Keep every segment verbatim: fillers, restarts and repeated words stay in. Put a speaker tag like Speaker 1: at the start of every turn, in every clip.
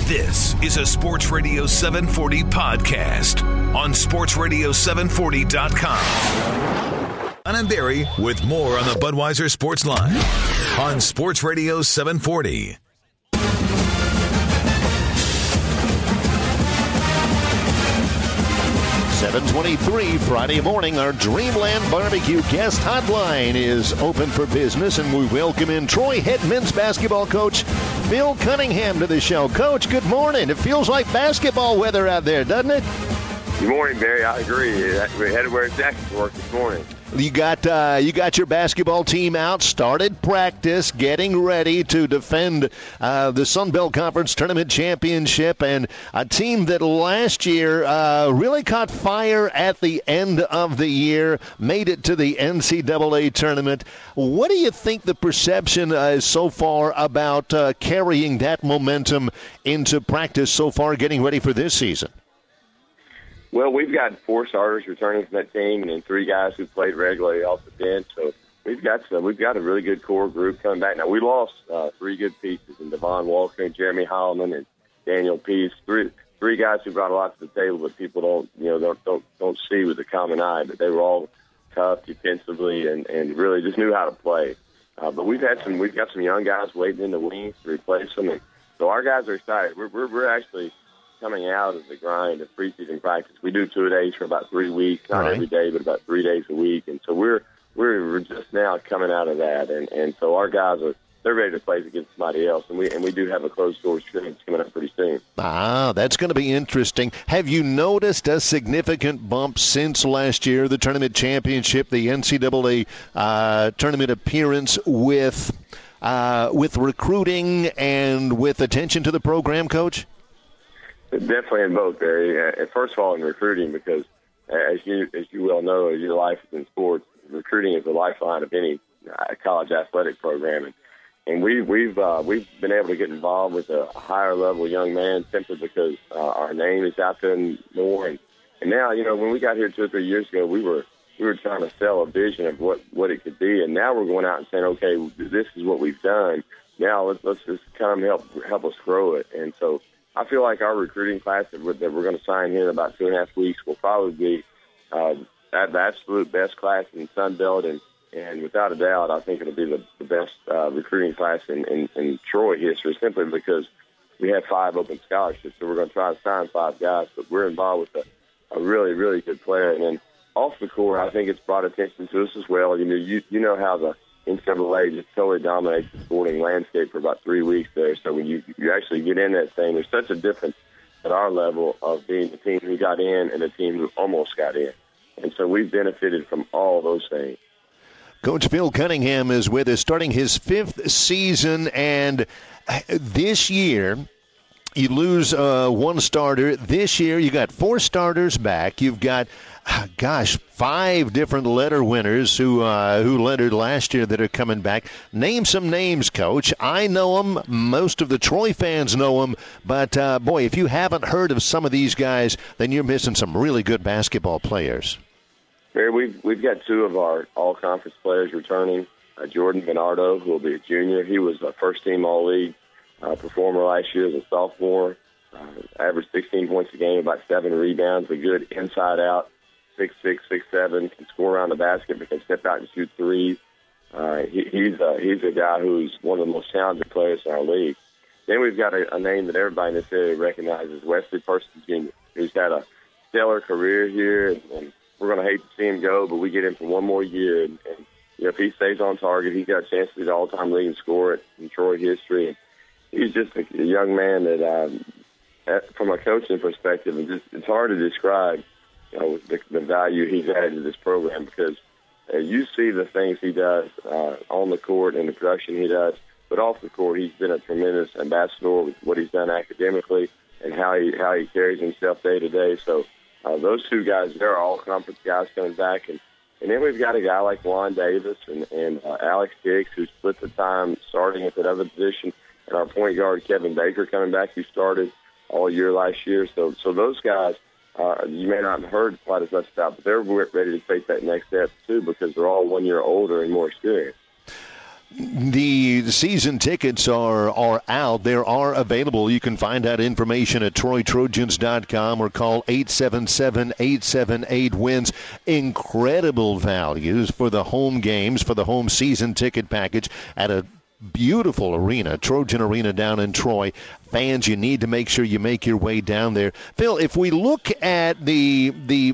Speaker 1: This is a Sports Radio seven forty podcast on sports radio seven forty dot com. And Barry with more on the Budweiser Sports Line on Sports Radio seven forty.
Speaker 2: seven twenty-three Friday morning, our Dreamland Barbecue guest hotline is open for business, and we welcome in Troy head men's basketball coach Phil Cunningham to the show. Coach, good morning. It feels like basketball weather out there, doesn't it?
Speaker 3: Good morning, Barry. I agree. We had to wear jackets to work this morning.
Speaker 2: You got uh, you got your basketball team out, started practice, getting ready to defend uh, the Sun Belt Conference Tournament Championship, and a team that last year uh, really caught fire at the end of the year, made it to the N C double A tournament. What do you think the perception uh, is so far about uh, carrying that momentum into practice so far, getting ready for this season?
Speaker 3: Well, we've got four starters returning from that team, and then three guys who played regularly off the bench. So we've got some, we've got a really good core group coming back. Now we lost uh, three good pieces in Devon Walker and Jeremy Holloman and Daniel Peace. Three three guys who brought a lot to the table, but people don't you know don't don't, don't see with the common eye. But they were all tough defensively and, and really just knew how to play. Uh, but we've had some we've got some young guys waiting in the wings to replace them, and so our guys are excited. We're we're, we're actually coming out of the grind of preseason practice. We do two days for about three weeks, not right. every day, but about three days a week. And so we're we're, we're just now coming out of that. And, and so our guys are they're ready to play against somebody else. And we and we do have a closed door scrimmage coming up pretty soon.
Speaker 2: Ah, that's going to be interesting. Have you noticed a significant bump since last year, the tournament championship, the N C double A uh, tournament appearance with uh, with recruiting and with attention to the program, Coach?
Speaker 3: Definitely in both, Barry. Uh, first of all, in recruiting, because uh, as you as you well know, your life is in sports. Recruiting is the lifeline of any uh, college athletic program, and, and we, we've uh, we've been able to get involved with a higher level young man simply because uh, our name is out there more. And, and now, you know, when we got here two or three years ago, we were we were trying to sell a vision of what, what it could be, and now we're going out and saying, okay, this is what we've done. Now let's let's just come help help us grow it, and so. I feel like our recruiting class that we're, that we're going to sign here in about two and a half weeks will probably be uh, the absolute best class in Sun Belt, and, and without a doubt, I think it'll be the, the best uh, recruiting class in, in, in Troy history, simply because we have five open scholarships, so we're going to try to sign five guys, but we're involved with a, a really, really good player. And then off the court, I think it's brought attention to us as well. You know, you, you know how the N C double A just totally dominates the sporting landscape for about three weeks there. So when you, you actually get in that thing, there's such a difference at our level of being the team who got in and the team who almost got in. And so we've benefited from all those things.
Speaker 2: Coach Phil Cunningham is with us, starting his fifth season, and this year you lose uh, one starter. This year you got four starters back. You've got Gosh, five different letter winners who uh, who lettered last year that are coming back. Name some names, Coach. I know them. Most of the Troy fans know them. But, uh, boy, if you haven't heard of some of these guys, then you're missing some really good basketball players.
Speaker 3: Barry, we've, we've got two of our all-conference players returning. Uh, Jordan Bernardo, who will be a junior. He was a first-team All-League uh, performer last year as a sophomore. Uh, averaged sixteen points a game, about seven rebounds, a good inside-out. Six six, six seven, can score around the basket, but can step out and shoot threes. Uh, he, he's a he's a guy who's one of the most talented players in our league. Then we've got a, a name that everybody in this area recognizes, Wesley Person Junior, who's had a stellar career here, and, and we're going to hate to see him go, but we get him for one more year. And, and you know, if he stays on target, he's got a chance to be the all-time leading scorer in Troy history. And he's just a, a young man that, um, at, from a coaching perspective, it's, just, it's hard to describe. You know, the, the value he's added to this program, because uh, you see the things he does uh, on the court and the production he does, but off the court, he's been a tremendous ambassador with what he's done academically and how he how he carries himself day to day. So uh, those two guys, they're all conference guys coming back, and and then we've got a guy like Juan Davis and and uh, Alex Hicks, who split the time starting at that other position, and our point guard Kevin Baker coming back, who started all year last year. So so those guys. Uh, you may not have heard quite as much about, but they're ready to take that next step, too, because they're all one year older and more experienced.
Speaker 2: The season tickets are are out. They are available. You can find out information at Troy Trojans dot com or call eight seven seven, eight seven eight, wins. Incredible values for the home games, for the home season ticket package at a beautiful arena, Trojan Arena down in Troy. Fans, you need to make sure you make your way down there. Phil, if we look at the the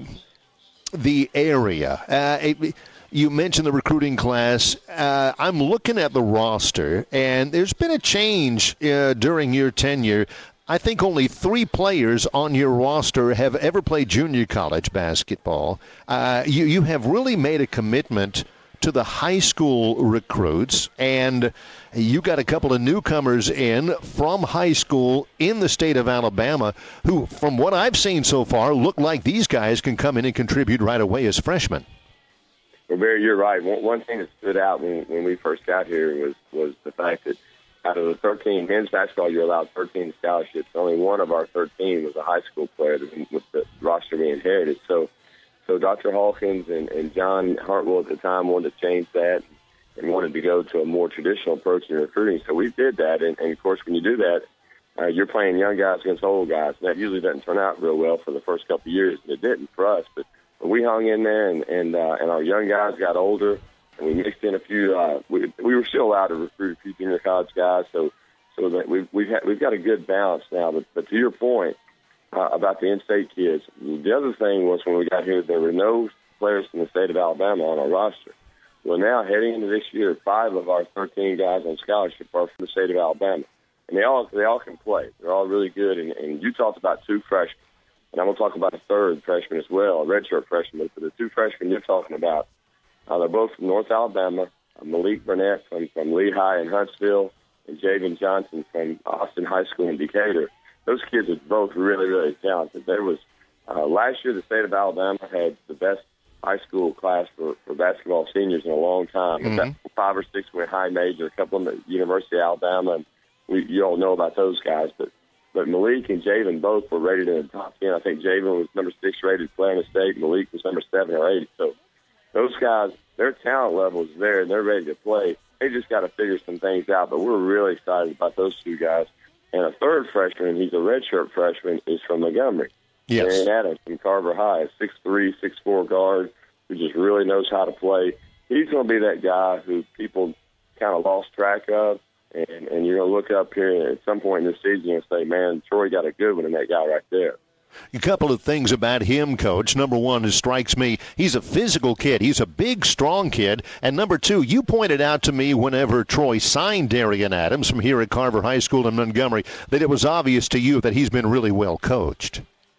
Speaker 2: the area, uh, it, you mentioned the recruiting class. Uh, I'm looking at the roster, and there's been a change uh, during your tenure. I think only three players on your roster have ever played junior college basketball. Uh, you, you have really made a commitment to the high school recruits, and you got a couple of newcomers in from high school in the state of Alabama who, from what I've seen so far, look like these guys can come in and contribute right away as freshmen.
Speaker 3: Well, Barry, you're right. One, one thing that stood out when, when we first got here was, was the fact that out of the thirteen men's basketball, you're allowed thirteen scholarships. Only one of our thirteen was a high school player with the roster we inherited. So, so Doctor Hawkins and, and John Hartwell at the time wanted to change that and wanted to go to a more traditional approach in recruiting. So we did that. And, and of course, when you do that, uh, you're playing young guys against old guys. And that usually doesn't turn out real well for the first couple of years. And it didn't for us, but we hung in there, and and, uh, and our young guys got older, and we mixed in a few. Uh, we, we were still allowed to recruit a few junior college guys, so so that we've we've, had, we've got a good balance now. But, but to your point uh, about the in-state kids, the other thing was when we got here, there were no players from the state of Alabama on our roster. Well, now heading into this year, five of our thirteen guys on scholarship are from the state of Alabama, and they all they all can play. They're all really good. And, and you talked about two freshmen. And I'm going to talk about a third freshman as well, a redshirt freshman. But the two freshmen you're talking about, uh, they're both from North Alabama, uh, Malik Burnett from, from Lehigh and Huntsville, and Javen Johnson from Austin High School in Decatur. Those kids are both really, really talented. There was uh, last year the state of Alabama had the best high school class for, for basketball seniors in a long time. Mm-hmm. Got five or six went high major, a couple of them at University of Alabama. And we, you all know about those guys, but But Malik and Javen both were rated in the top ten. I think Javen was number six rated playing the state. Malik was number seven or eight. So those guys, their talent level is there, and they're ready to play. They just got to figure some things out. But we're really excited about those two guys. And a third freshman, he's a redshirt freshman, is from Montgomery.
Speaker 2: Yes.
Speaker 3: Aaron Adams from Carver High, a six three, six four guard who just really knows how to play. He's going to be that guy who people kind of lost track of. And, and you're going to look up here at some point in the season and say, man, Troy got a good one in that guy right there.
Speaker 2: A couple of things about him, Coach. Number one, it strikes me, he's a physical kid. He's a big, strong kid. And number two, you pointed out to me whenever Troy signed Darian Adams from here at Carver High School in Montgomery that it was obvious to you that he's been really well coached.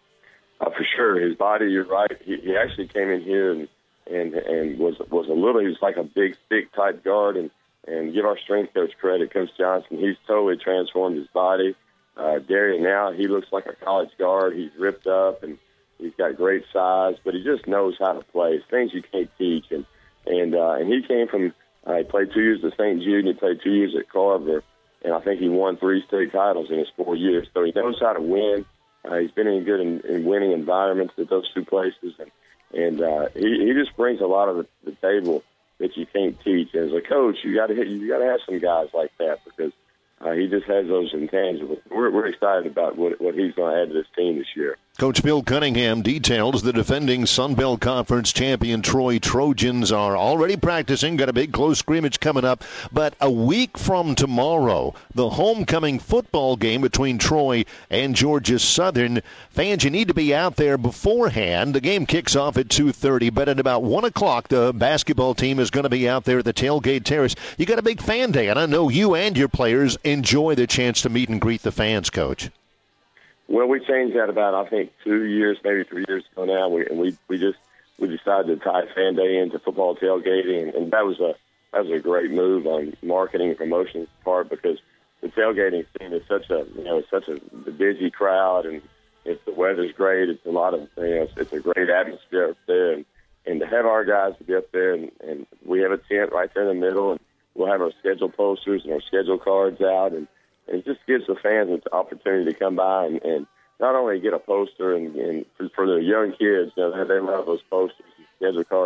Speaker 3: Uh, for sure. His body, you're right. He, he actually came in here and, and, and was, was a little, he was like a big, thick type guard, and And give our strength coach credit, Coach Johnson. He's totally transformed his body. Uh, Darian now, he looks like a college guard. He's ripped up, and he's got great size, but he just knows how to play. It's things you can't teach. And and uh, and he came from, uh, he played two years at Saint Jude, and he played two years at Carver, and I think he won three state titles in his four years. So he knows how to win. Uh, he's been in good in, in winning environments at those two places, and, and uh, he, he just brings a lot of the, the table that you can't teach. As a coach, you got to hit. You got to have some guys like that because uh, he just has those intangibles. We're, we're excited about what what he's going to add to this team this year.
Speaker 2: Coach Bill Cunningham details the defending Sun Belt Conference champion Troy Trojans are already practicing, got a big close scrimmage coming up, but a week from tomorrow, the homecoming football game between Troy and Georgia Southern. Fans, you need to be out there beforehand. The game kicks off at two thirty, but at about one o'clock, the basketball team is going to be out there at the Tailgate Terrace. You got a big fan day, and I know you and your players enjoy the chance to meet and greet the fans, Coach.
Speaker 3: Well, we changed that about, I think, two years, maybe three years ago now. We and we we just we decided to tie fan day into football tailgating, and, and that was a that was a great move on marketing and promotion's part because the tailgating scene is such a you know it's such a busy crowd, and if the weather's great, it's a lot of you know it's, it's a great atmosphere up there, and, and to have our guys to be up there, and, and we have a tent right there in the middle, and we'll have our schedule posters and our schedule cards out, and it just gives the fans an opportunity to come by and, and not only get a poster and, and for, for the young kids, you know, they love those posters and schedule cards,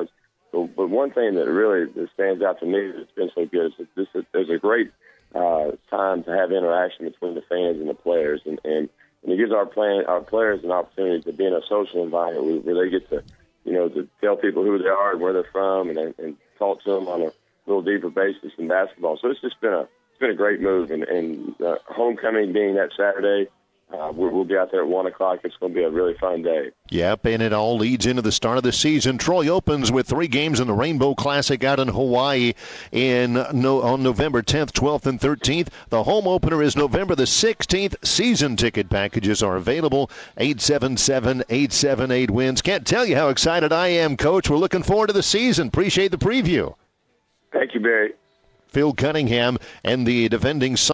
Speaker 3: But, but one thing that really that stands out to me that's been so good is that this is, there's a great uh, time to have interaction between the fans and the players, and, and, and it gives our plan, our players an opportunity to be in a social environment where they get to, you know, to tell people who they are and where they're from, and, and talk to them on a little deeper basis in basketball. So it's just been a it's been a great move, and, and uh, homecoming being that Saturday. Uh, we'll be out there at one o'clock. It's going to be a really fun day.
Speaker 2: Yep, and it all leads into the start of the season. Troy opens with three games in the Rainbow Classic out in Hawaii in no, on November tenth, twelfth, and thirteenth. The home opener is November the sixteenth. Season ticket packages are available. eight seven seven, eight seven eight, wins. Can't tell you how excited I am, Coach. We're looking forward to the season. Appreciate the preview.
Speaker 3: Thank you, Barry.
Speaker 2: Phil Cunningham and the defending